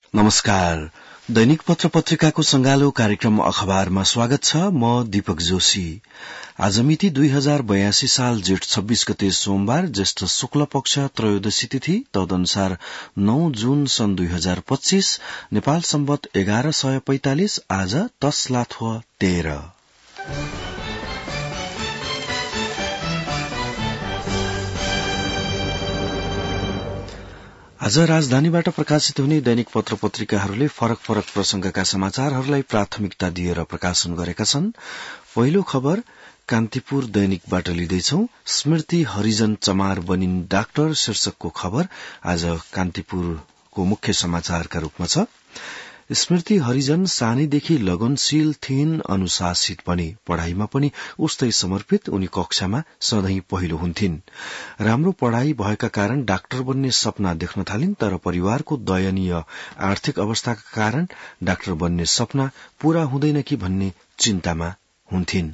नमस्कार। दैनिक पत्र पत्रिकाको संगालो कार्यक्रम अखबारमा स्वागत छ। म दीपक जोशी। आज मिति 2082 साल जेठ 26 गते सोमबार, ज्येष्ठ शुक्ल पक्ष त्रयोदशी तिथि, तदनुसार 9 जुन सन् 2025, नेपाल सम्वत 1145, आज तस्लाथुवा 13। आज राजधानीबाट प्रकाशित हुने दैनिक पत्र पत्रिकाहरूले फरक फरक प्रसंगका समाचारहरूलाई प्राथमिकता दिएर प्रकाशन गरेका छन्। पहिलो खबर कान्तिपुर दैनिकबाट लिँदैछौ। स्मृति हरिजन चमार बनिन् डाक्टर शीर्षकको खबर आज कान्तिपुरको मुख्य समाचारका रूपमा छ। स्मृति हरिजन सानैदेखि लगनशील थिइन्, अनुशासित बने, पढ़ाईमा पनि उस्तै समर्पित। उनी कक्षामा सधैं पहिलो हुन्थिन्। राम्रो पढ़ाई भएका कारण डाक्टर बन्ने सपना देख्न थालिन्, तर परिवारको दयनीय आर्थिक अवस्थाका कारण डाक्टर बन्ने सपना पूरा हुँदैन कि भन्ने चिन्तामा हुन्थिन्।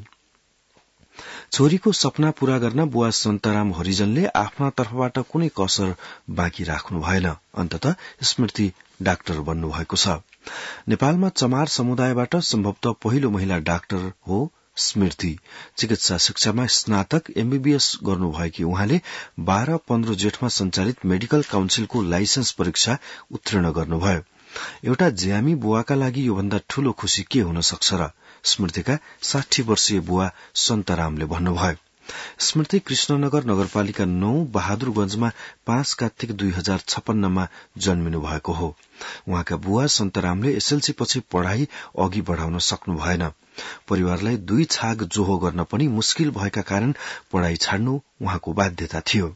छोरीको सपना पूरा गर्न बुवा सन्तराम हरिजनले आफ्ना तर्फबाट कुनै कसर बाँकी राख्नु भएन। अन्ततः स्मृति डाक्टर बन्नु भएको छ। नेपालमा चमार समुदायबाट सम्भवतः पहिलो महिला डाक्टर हो स्मृति। चिकित्सा शिक्षामा स्नातक एमबीबीएस गर्नुभएकी उहाँले 12-15 जेठमा संचालित मेडिकल काउन्सिलको लाइसेन्स परीक्षा उत्तीर्ण गर्नुभयो। एउटा ज्यामी बुवाका लागि योभन्दा ठूलो खुशी के हुन सक्छ र? स्मृतिका 60 वर्षीय बुवा सन्तरामले भन्नुभयो। स्मृति कृष्णनगर नगरपालिका 9 बहादुरगंजमा 5 कार्तिक 2056मा जन्मिनु भएको हो। उहाँका बुवा सन्तरामले एसएलसी पछि पढ़ाई अघि बढ़ाउन सक्नु भएन। परिवारलाई 2 छाग जोहो गर्न पनि मुस्किल भएका कारण पढ़ाई छाड्नु उहाँको बाध्यता थियो।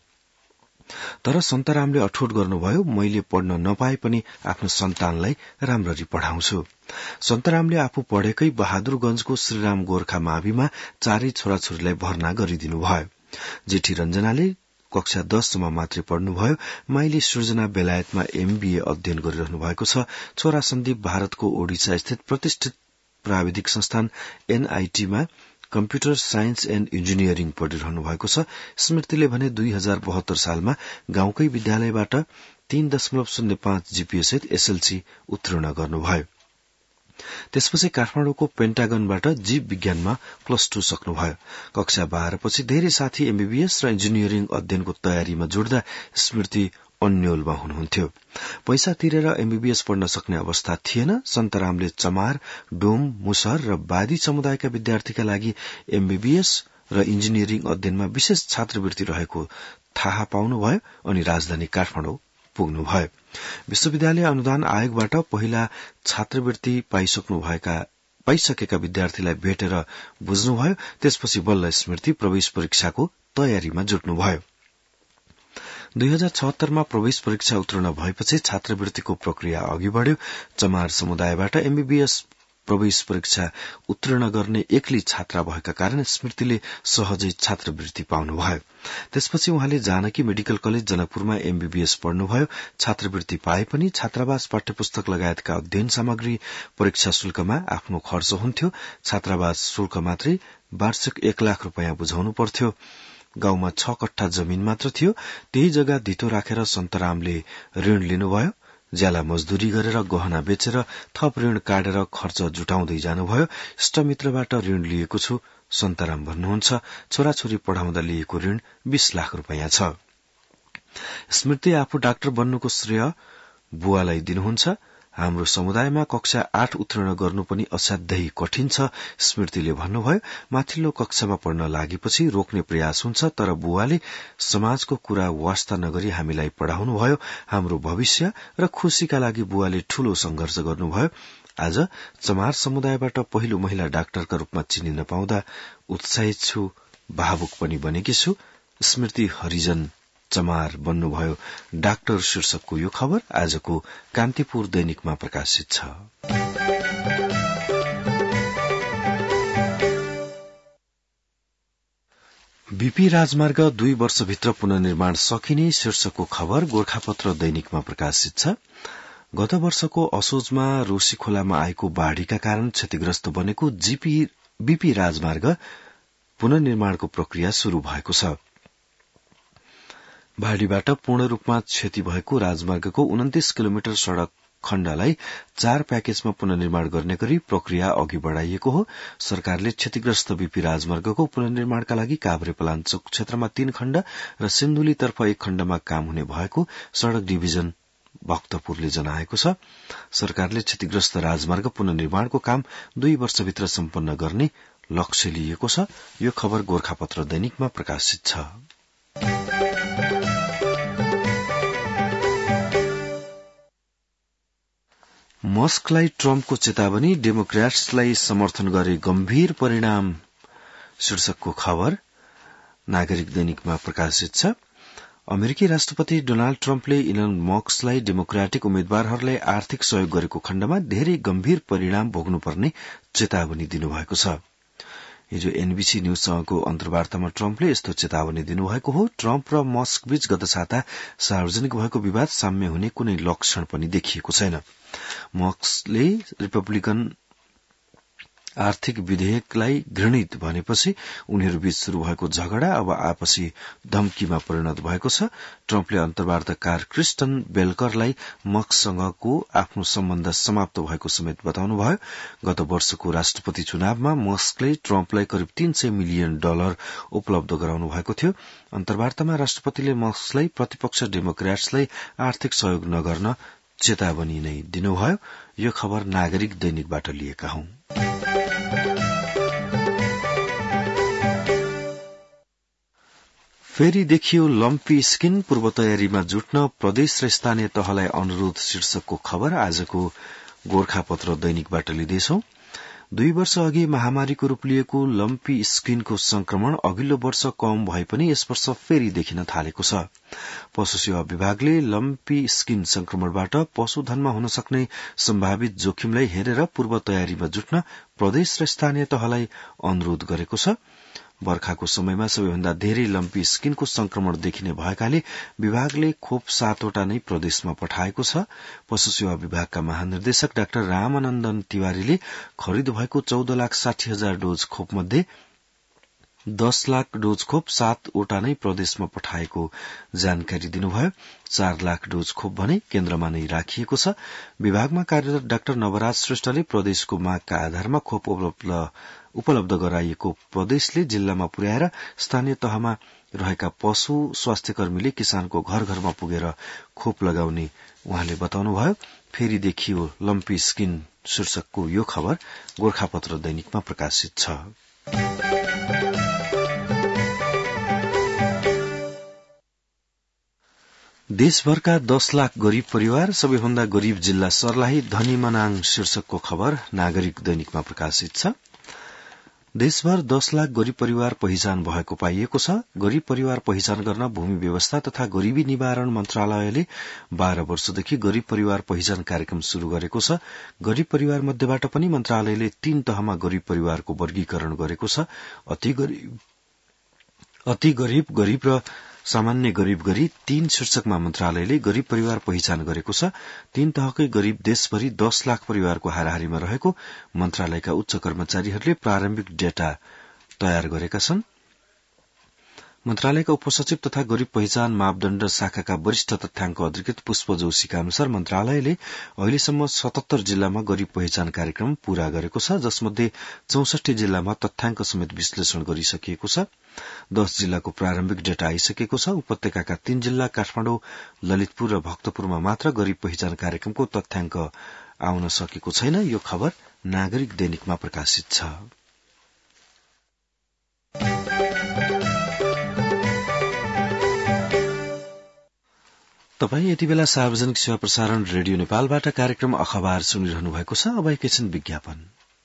तर सन्तरामले अठोट गर्नुभयो, मैले पढ्न नपाए पनि आफ्नो सन्तानलाई राम्ररी पढ़ाउँछु। सन्तरामले आफू पढेकै बहादुरगंजको श्रीराम गोर्खा माविमा 4 छोराछोरीलाई भर्ना गरिदिनुभयो। जेठी रञ्जनाले कक्षा 10 सम्म मात्रै पढ्नुभयो। माइली सृजना बेलायतमा एमबीए अध्ययन गरिरहनु भएको छ। छोरा सन्दीप भारतको ओडिसा स्थित प्रतिष्ठित प्राविधिक संस्थान एनआईटीमा कम्प्युटर साइन्स एण्ड इन्जिनियरिङ पढिरहनु भएको छ। स्मृतिले भने 2072 सालमा गाउँकै विद्यालयबाट 3.05 जीपीएसहित एसएलसी उत्तीर्ण गर्नुभयो। त्यसपछि काठमाडौँको पेन्टागनबाट जीव विज्ञानमा +2 सक्नुभयो। कक्षा 12 पछि धेरै साथी एमबीबीएस र इन्जिनियरिङ अध्ययनको तयारीमा जुट्दा स्मृति अन्यलमा हुनुहुन्थ्यो। पैसा तिरेर एमबीबीएस पढ्न सक्ने अवस्था थिएन। सन्तरामले चमार, डोम, मुसहर र बादी समुदायका विद्यार्थीका लागि एमबीबीएस र इन्जिनियरिङ अध्ययनमा विशेष छात्रवृत्ति रहेको थाहा पाउनुभयो अनि राजधानी काठमाडौँ पुग्नुभयो। विश्वविद्यालय अनुदान आयोगबाट पहिला छात्रवृत्ति पाइसकेका विद्यार्थीलाई भेटेर बुझ्नुभयो। त्यसपछि बल्ल स्मृति प्रवेश परीक्षाको तयारीमा जुट्नुभयो। 2076 मा प्रवेश परीक्षा उत्तीर्ण भएपछि छात्रवृत्तिको प्रक्रिया अघि बढ़्यो। चमार समुदायबाट एमबीबीएस प्रवेश परीक्षा उत्तीर्ण गर्ने एक्लै छात्रा भएका कारण स्मृतिले सहजै छात्रवृत्ति पाउनुभयो। त्यसपछि उहाँले जानकी मेडिकल कलेज जनकपुरमा एमबीबीएस पढ्नुभयो। छात्रवृत्ति पाए पनि छात्रावास पाठ्यपुस्तक लगायतका अध्ययन सामग्री परीक्षा शुल्कमा आफ्नो खर्च हुन्थ्यो। छात्रावास शुल्क मात्रै वार्षिक 1 लाख रुपियाँ बुझाउनु पर्थ्यो। गाउँमा 6 कट्ठा जमीन मात्र थियो। त्यही जग्गा धितो राखेर सन्तरामले ऋण लिनुभयो। ज्याला मजदूरी गरेर गहना बेचेर थप ऋण काटेर खर्च जुटाउँदै जानुभयो। इष्टमित्रबाट ऋण लिएको छु, सन्तराम भन्नुहुन्छ। छोराछोरी पढ़ाउँदा लिएको ऋण 20 लाख रुपियाँ छ। स्मृति आफू डाक्टर बन्नुको श्रेय बुवालाई दिनुहुन्छ। हाम्रो समुदायमा कक्षा 8 उत्तीर्ण गर्नु पनि असाध्यै कठिन छ, स्मृतिले भन्नुभयो। माथिल्लो कक्षामा पढ्न लागेपछि रोक्ने प्रयास हुन्छ, तर बुवाले समाजको कुरा वास्ता नगरी हामीलाई पढ़ाउनुभयो। हाम्रो भविष्य र खुशीका लागि बुवाले ठूलो संघर्ष गर्नुभयो। आज चमार समुदायबाट पहिलो महिला डाक्टरका रूपमा चिनिन पाउँदा उत्साहित छु, भावुक पनि बनेकी छु। स्मृति हरिजन चमार बन्नुभयो डाक्टर शीर्षकको यो खबर आजको कान्तिपुर दैनिकमा प्रकाशित छ। बीपी राजमार्ग 2 वर्षभित्र पुनर्निर्माण सकिने शीर्षकको खबर गोरखापत्र दैनिकमा प्रकाशित छ। गत वर्षको असोजमा रोशी खोलामा आएको बाढ़ीका कारण क्षतिग्रस्त बनेको बीपी राजमार्ग पुनर्निर्माणको प्रक्रिया शुरू भएको छ। बाढ़ीबाट पूर्ण रूपमा क्षति भएको राजमार्गको 29 किलोमिटर सड़क खण्डलाई 4 प्याकेजमा पुनर्निर्माण गर्ने गरी प्रक्रिया अघि बढ़ाइएको हो। सरकारले क्षतिग्रस्त बीपी राजमार्गको पुनर्निर्माणका लागि काभ्रेपलाञ्चोक क्षेत्रमा 3 खण्ड र सिन्धुलीतर्फ 1 खण्डमा काम हुने भएको सड़क डिभिजन भक्तपुरले जनाएको छ। सरकारले क्षतिग्रस्त राजमार्ग पुनर्निर्माणको काम 2 वर्षभित्र सम्पन्न गर्ने लक्ष्य लिएको छ। यो खबर गोरखापत्र दैनिकमा प्रकाशित छ। मस्कलाई ट्रम्पको चेतावनी, डेमोक्रेट्सलाई समर्थन गरे गम्भीर परिणाम शीर्षकको खबर नागरिक दैनिकमा प्रकाशित छ। अमेरिकी राष्ट्रपति डोनाल्ड ट्रम्पले इलन मस्कलाई डेमोक्रेटिक उम्मेद्वारहरूलाई आर्थिक सहयोग गरेको खण्डमा धेरै गम्भीर परिणाम भोग्नुपर्ने चेतावनी दिनुभएको छ। हिजो एनबीसी न्यूजसँगको अन्तर्वार्तामा ट्रम्पले यस्तो चेतावनी दिनुभएको हो। ट्रम्प र मस्कबीच गत साता सार्वजनिक भएको विवाद साम्य हुने कुनै लक्षण पनि देखिएको छैन। मस्कले रिपब्लिकन आर्थिक विधेयकलाई घृणित भनेपछि उनीहरूबीच शुरू भएको झगडा अब आपसी धम्कीमा परिणत भएको छ। ट्रम्पले अन्तर्वार्ताकार क्रिस्टन बेलकरलाई मस्कसँगको आफ्नो सम्बन्ध समाप्त भएको समेत बताउनुभयो। गत वर्षको राष्ट्रपति चुनावमा मस्कले ट्रम्पलाई करिब $300 मिलियन उपलब्ध गराउनु भएको थियो। अन्तर्वार्तामा राष्ट्रपतिले मस्कलाई प्रतिपक्ष डेमोक्रेट्सलाई आर्थिक सहयोग नगर्न चेतावनी नै दिनुभयो। यो खबर नागरिक दैनिकबाट लिएका हौं। फेरि देखियो लम्पी स्किन, पूर्व तयारीमा जुट्न प्रदेश र स्थानीय तहलाई अनुरोध शीर्षकको खबर आजको गोरखापत्र दैनिकबाट लिँदैछौं। 2 वर्ष अघि महामारीको रूप लिएको लम्पी स्किनको संक्रमण अघिल्लो वर्ष कम भए पनि यस वर्ष फेरि देखिन थालेको छ। पशु सेवा विभागले लम्पी स्किन संक्रमणबाट पशुधनमा हुन सक्ने सम्भावित जोखिमलाई हेरेर पूर्व तयारीमा जुट्न प्रदेश र स्थानीय तहलाई अनुरोध गरेको छ। बर्खाको समयमा सबैभन्दा धेरै लम्पी स्किनको संक्रमण देखिने भएकाले विभागले खोप 7 वटा नै प्रदेशमा पठाएको छ। पशु सेवा विभागका महानिर्देशक डाक्टर रामानन्दन तिवारीले खरिद भएको 14,60,000 डोज खोप मध्ये 10 लाख डोज खोप 7 वटा नै प्रदेशमा पठाएको जानकारी दिनुभयो। 4 लाख डोज खोप भने केन्द्रमा नै राखिएको छ। विभागमा कार्यरत डाक्टर नवराज श्रेष्ठले प्रदेशको मागका आधारमा खोप उपलब्ध गराइएको प्रदेशले जिल्लामा पुर्याएर स्थानीय तहमा रहेका पशु स्वास्थ्यकर्मीले किसानको घर घरमा पुगेर खोप लगाउने उहाँले बताउनुभयो। फेरि देखियो लम्पी स्किन शीर्षकको यो खबर गोरखापत्र दैनिकमा प्रकाशित छ। देशभरका 10 लाख गरीब परिवार, सबैभन्दा गरीब जिल्ला सर्लाही, धनी मनाङ शीर्षकको खबर नागरिक दैनिकमा प्रकाशित छ। देशभर 10 लाख गरीब परिवार पहिचान भएको पाइएको छ। गरीब परिवार पहिचान गर्न भूमि व्यवस्था तथा गरीबी निवारण मन्त्रालयले 12 वर्षदेखि गरीब परिवार पहिचान कार्यक्रम शुरू गरेको छ। गरीब परिवार मध्येबाट पनि मन्त्रालयले 3 तहमा गरीब परिवारको वर्गीकरण गरेको छ। अति गरीब, गरीब र सामान्य गरीब गरी 3 शीर्षकमा मन्त्रालयले गरीब परिवार पहिचान गरेको छ। 3 तहकै गरीब देशभरि 10 लाख परिवारको हाराहारीमा रहेको मन्त्रालयका उच्च कर्मचारीहरूले प्रारम्भिक डेटा तयार गरेका छन्। मन्त्रालयका उपसचिव तथा गरीब पहिचान मापदण्ड शाखाका वरिष्ठ तथ्याङ्क अधिकृत पुष्प जोशीका अनुसार मन्त्रालयले अहिलेसम्म 77 जिल्लामा गरीब पहिचान कार्यक्रम पूरा गरेको छ, जसमध्ये 64 जिल्लामा तथ्याङ्क समेत विश्लेषण गरिसकिएको छ। 10 जिल्लाको प्रारम्भिक डेटा आइसकेको छ। उपत्यकाका 3 जिल्ला काठमाडौँ, ललितपुर र भक्तपुरमा मात्र गरीब पहिचान कार्यक्रमको तथ्याङ्क आउन सकेको छैन। यो खबर नागरिक दैनिकमा प्रकाशित छ। तपाई यति बेला सार्वजनिक सेवा प्रसारण रेडियो नेपालबाट कार्यक्रम अखबार सुनिरहनु भएको छ। अब एकैछिन विज्ञापन।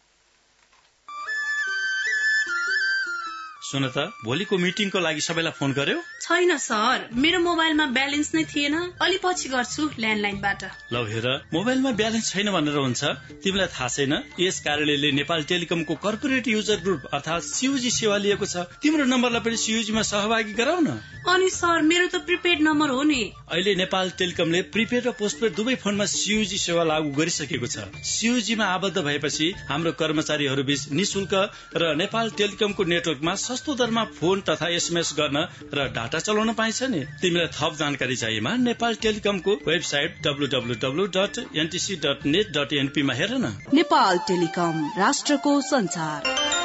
सुन त, भोलिको मिटिङको लागि सबैलाई फोन गर्यो? छैन सर, मेरो मोबाइलमा ब्यालेन्स नै थिएन। अलि पछि गर्छु ल्यान्डलाइनबाट। ल हेर, मोबाइलमा ब्यालेन्स छैन भनेर हुन्छ? तिमीलाई थाहा छैन यस कार्यालयले नेपाल टेलिकमको कर्पोरेट युजर ग्रुप अर्थात सीयूजी सेवा लिएको छ। तिम्रो नम्बरलाई पनि सीयूजीमा सहभागी गराउ न। अनि सर, मेरो त प्रिपेड नम्बर हो नि। अहिले नेपाल टेलिकमले प्रिपेड र पोस्टपेड दुवै फोनमा सीयूजी सेवा लागू गरिसकेको छ। सीयूजीमा आबद्ध भएपछि हाम्रो कर्मचारीहरू बीच निशुल्क र नेपाल टेलिकमको नेटवर्कमा सस्तो कस्तो दरमा फोन तथा SMS गर्न र डाटा चलाउन पाइन्छ नि। तिमीलाई थप जानकारी चाहिएमा नेपाल टेलिकमको वेबसाइट www.ntc.net.np मा हेर न। नेपाल टेलिकम, राष्ट्रको संचार।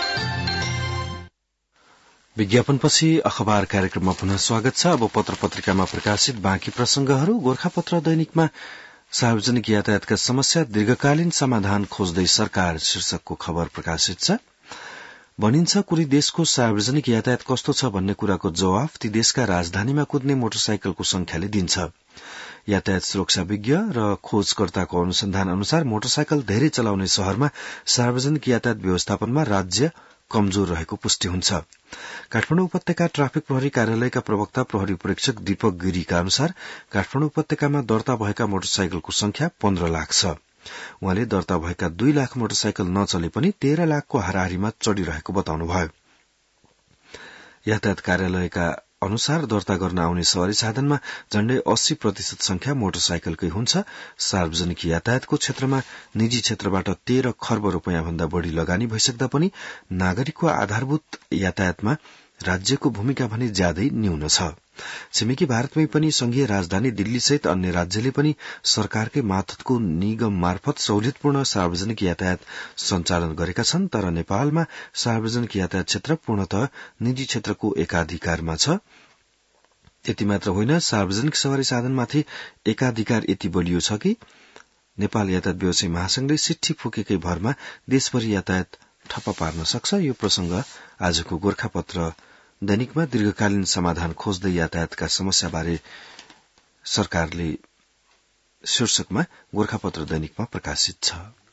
विज्ञापनपछि अखबार कार्यक्रममा पुनः स्वागत छ। अब पत्र पत्रिकामा प्रकाशित बाँकी प्रसंगहरू। गोरखापत्र दैनिकमा सार्वजनिक यातायातका समस्या दीर्घकालीन समाधान खोज्दै सरकार शीर्षकको खबर प्रकाशित छ। भनिन्छ कुनै देशको सार्वजनिक यातायात कस्तो छ भन्ने कुराको जवाफ ती देशका राजधानीमा कुद्ने मोटरसाइकलको संख्याले दिन्छ। यातायात सुरक्षा विज्ञ र खोजकर्ताको अनुसन्धान अनुसार मोटरसाइकल धेरै चलाउने शहरमा सार्वजनिक यातायात व्यवस्थापनमा राज्य कमजोर रहेको पुष्टि हुन्छ। काठमाडौँ उपत्यका ट्राफिक प्रहरी कार्यालयका प्रवक्ता प्रहरी परीक्षक दीपक गिरीका अनुसार काठमाडौँ उपत्यकामा दर्ता भएका मोटरसाइकलको संख्या 15 लाख छ। उहाँले दर्ता भएका 2 लाख मोटरसाइकल नचले पनि 13 लाखको हाराहारीमा चढ़िरहेको बताउनुभयो। यातायात कार्यालयका अनुसार दर्ता गर्न आउने सवारी साधनमा झण्डै 80% संख्या मोटरसाइकलकै हुन्छ। सार्वजनिक यातायातको क्षेत्रमा निजी क्षेत्रबाट 13 खर्ब रूपियाँ भन्दा बढ़ी लगानी भइसक्दा पनि नागरिकको आधारभूत यातायातमा राज्यको भूमिका भने ज्यादै न्यून छ। छिमेकी भारतमै पनि संघीय राजधानी दिल्ली सहित अन्य राज्यले पनि सरकारकै मातहतको निगम मार्फत सहुलियतपूर्ण सार्वजनिक यातायात सञ्चालन गरेका छन्। तर नेपालमा सार्वजनिक यातायात क्षेत्र पूर्णतः निजी क्षेत्रको एकाधिकारमा छ। यति मात्र होइन, सार्वजनिक सवारी साधनमाथि एकाधिकार यति बलियो छ कि नेपाल यातायात व्यवसायी महासंघले सिट्ठी फुकेकै भरमा देशभरि यातायात ठप्प पार्न सक्छ। यो प्रसंग आजको गोरखापत्र दैनिकमा दीर्घकालीन समाधान खोज्दै यातायातका समस्याबारे सरकारले शीर्षकमा गोरखापत्र दैनिकमा प्रकाशित छ।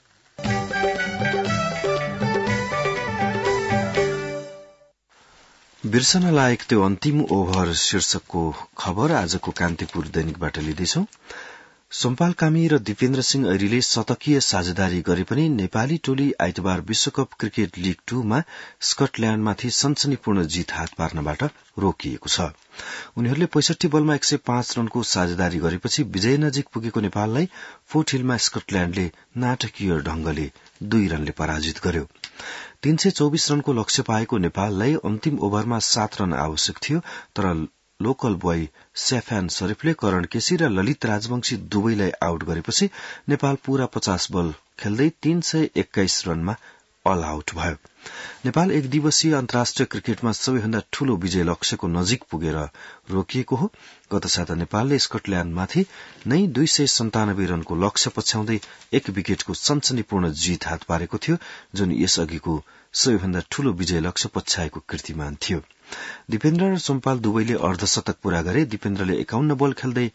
बिर्सन लायक त्यो अन्तिम ओभर शीर्षकको खबर आजको कान्तिपुर दैनिकबाट लिँदैछौ। सोमपाल कामी र दिपेन्द्र सिंह ऐरीले शतकीय साझेदारी गरे पनि नेपाली टोली आइतबार विश्वकप क्रिकेट लीग 2 मा स्कटल्याण्डमाथि सनसनीपूर्ण जीत हात पार्नबाट रोकिएको छ। उनीहरूले 65 बलमा 105 रनको साझेदारी गरेपछि विजय नजिक पुगेको नेपाललाई फोर्ट हिलमा स्कटल्याण्डले नाटकीय ढंगले 2 रनले पराजित गर्यो। 324 रनको लक्ष्य पाएको नेपाललाई अन्तिम ओभरमा 7 रन आवश्यक थियो, तर लोकल बोय स्याफान शरीफले करण केसी र ललित राजवंशी दुवैलाई आउट गरेपछि नेपाल पूरा 50 बल खेल्दै 321 रनमा अल आउट भयो। नेपाल एक दिवसीय अन्तर्राष्ट्रिय क्रिकेटमा सबैभन्दा ठूलो विजय लक्ष्यको नजिक पुगेर रोकिएको हो। गत साता नेपालले स्कटल्याण्डमाथि नै 297 रनको लक्ष्य पछ्याउँदै 1 विकेटको सनसनीपूर्ण जीत हात पारेको थियो, जुन यसअघिको सबैभन्दा ठूलो विजय लक्ष्य पछ्याएको कीर्तिमान थियो। दिपेन्द्र र सोमपाल दुवैले अर्धशतक पूरा गरे। दिपेन्द्रले 51 बल खेल्दै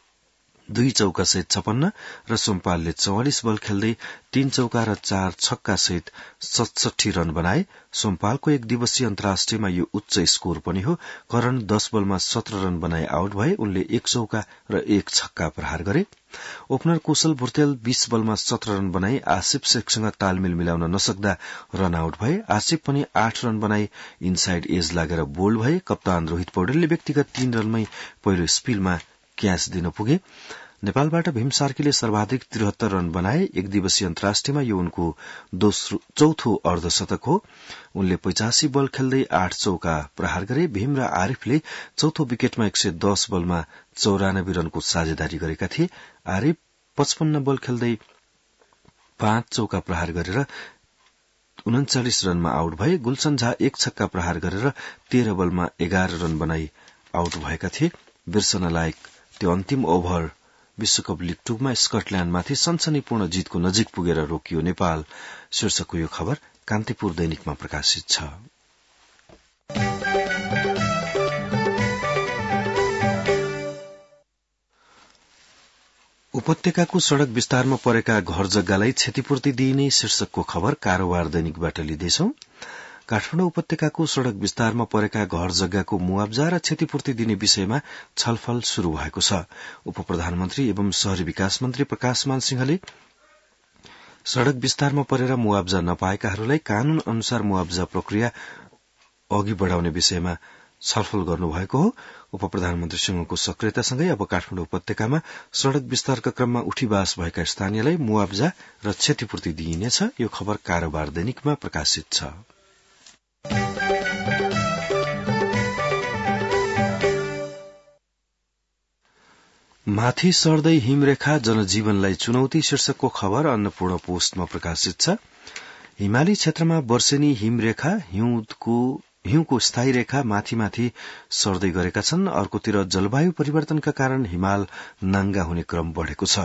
2 चौका सहित 56 र सोमपालले 44 बल खेल्दै 3 चौका र 4 छक्का सहित 67 रन बनाए। सोमपालको एक दिवसीय अन्तर्राष्ट्रियमा यो उच्च स्कोर पनि हो। करण 10 बलमा 17 रन बनाए आउट भए। उनले 1 चौका र 1 छक्का प्रहार गरे। ओपनर कुशल भुर्तेल 20 बलमा 17 रन बनाई आसिफ शेखसँग तालमेल मिलाउन नसक्दा रन आउट भए। आसिफ पनि 8 रन बनाई इनसाइड एज लागेर बोल्ड भए। कप्तान रोहित पौडेलले व्यक्तिगत 3 रनमै पहिलो स्पिलमा क्याच दिन पुगे। नेपालबाट भीम सार्कीले सर्वाधिक 73 रन बनाए। एक दिवसीय अन्तर्राष्ट्रियमा यो उनको चौथो अर्धशतक हो। उनले 85 बल खेल्दै 8 चौका प्रहार गरे। भीम र आरिफले चौथो विकेटमा 110 बलमा 94 रनको साझेदारी गरेका थिए। आरिफ 55 बल खेल्दै 5 चौका प्रहार गरेर 39 रनमा आउट भए। गुलशन झा 1 छक्का प्रहार गरेर 13 बलमा 11 रन बनाई आउट भएका थिए। बिर्सन लायक त्यो अन्तिम ओभर विश्वकप लीग 2 मा स्कटल्याण्डमाथि सनसनीपूर्ण जीतको नजिक पुगेर रोकियो नेपाल शीर्षकको यो खबर कान्तिपुर दैनिकमा प्रकाशित छ। उपत्यकाको सड़क विस्तारमा परेका घर जग्गालाई क्षतिपूर्ति दिइने शीर्षकको खबर कारोबार दैनिकबाट लिँदैछौ। काठमाडौँ उपत्यकाको सड़क विस्तारमा परेका घर जग्गाको मुआब्जा र क्षतिपूर्ति दिने विषयमा छलफल शुरू भएको छ। उपप्रधानमन्त्री एवं शहरी विकास मन्त्री प्रकाशमान सिंहले सड़क विस्तारमा परेर मुआब्जा नपाएकाहरूलाई कानून अनुसार मुआब्जा प्रक्रिया अघि बढ़ाउने विषयमा छलफल गर्नुभएको हो। उपप्रधानमन्त्रीसँगको सक्रियतासँगै अब काठमाडौँ उपत्यकामा सड़क विस्तारका क्रममा उठीवास भएका स्थानीयलाई मुआब्जा र क्षतिपूर्ति दिइनेछ। यो खबर कारोबार दैनिकमा प्रकाशित छ। माथि सर्दै हिमरेखा जनजीवनलाई चुनौती शीर्षकको खबर अन्नपूर्ण पोस्टमा प्रकाशित छ। हिमाली क्षेत्रमा वर्षेनी हिमरेखा हिउँको स्थायी रेखा माथि सर्दै गरेका छन्। अर्कोतिर जलवायु परिवर्तनका कारण हिमाल नाङ्गा हुने क्रम बढ़ेको छ।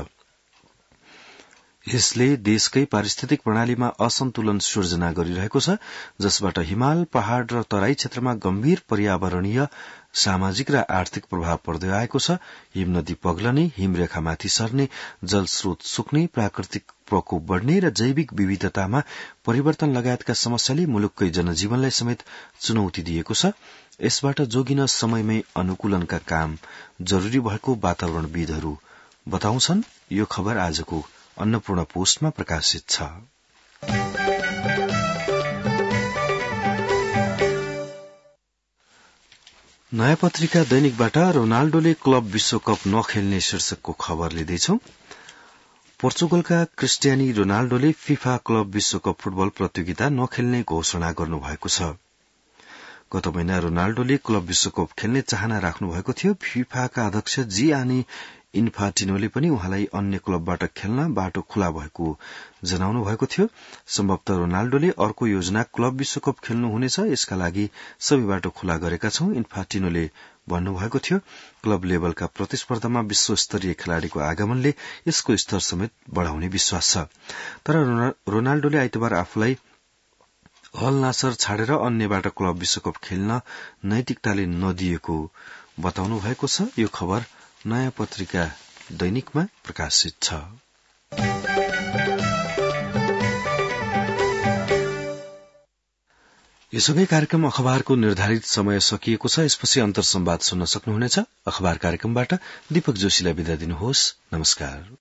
यसले देशकै पारिस्थितिक प्रणालीमा असन्तुलन सृजना गरिरहेको छ, जसबाट हिमाल, पहाड़ र तराई क्षेत्रमा गम्भीर पर्यावरणीय, सामाजिक र आर्थिक प्रभाव पर्दै आएको छ। हिमनदी पग्लने, हिमरेखामाथि सर्ने, जलस्रोत सुक्ने, प्राकृतिक प्रकोप बढ़ने र जैविक विविधतामा परिवर्तन लगायतका समस्याले मुलुककै जनजीवनलाई समेत चुनौती दिएको छ। यसबाट जोगिन समयमै अनुकूलनका काम जरूरी भएको वातावरणविदहरू बताउँछन्। यो खबर आजको अन्नपूर्ण पोस्टमा प्रकाशित छ। नयाँ पत्रिका दैनिकबाट रोनाल्डोले क्लब विश्वकप नखेल्ने शीर्षकको खबर लिँदैछौ। पोर्चुगलका क्रिस्टियानी रोनाल्डोले फिफा क्लब विश्वकप फुटबल प्रतियोगिता नखेल्ने घोषणा गर्नुभएको छ। गत महिना रोनाल्डोले क्लब विश्वकप खेल्ने चाहना राख्नु भएको थियो। फिफाका अध्यक्ष जियानी इन्फान्टिनोले पनि उहाँलाई अन्य क्लबबाट खेल्न बाटो खुला भएको जनाउनु भएको थियो। सम्भवतः रोनाल्डोले अर्को योजना क्लब विश्वकप खेल्नु हुनेछ, यसका लागि सबै बाटो खुला गरेका छौं, इन्फान्टिनोले भन्नुभएको थियो। क्लब लेभलका प्रतिस्पर्धामा विश्वस्तरीय खेलाड़ीको आगमनले यसको स्तर समेत बढ़ाउने विश्वास छ। तर रोनाल्डोले आइतबार आफूलाई अल नासर छाडेर अन्यबाट क्लब विश्वकप खेल्न नैतिकताले नदिएको बताउनु भएको छ। यो खबर नयाँ पत्रिका दैनिकमा प्रकाशित छ। यसोकै कार्यक्रम अखबारको निर्धारित समय सकिएको छ। यसपछि अन्तर संवाद सुन्न सक्नुहुनेछ। अखबार कार्यक्रमबाट दीपक जोशीलाई बिदा दिनुहोस्। नमस्कार।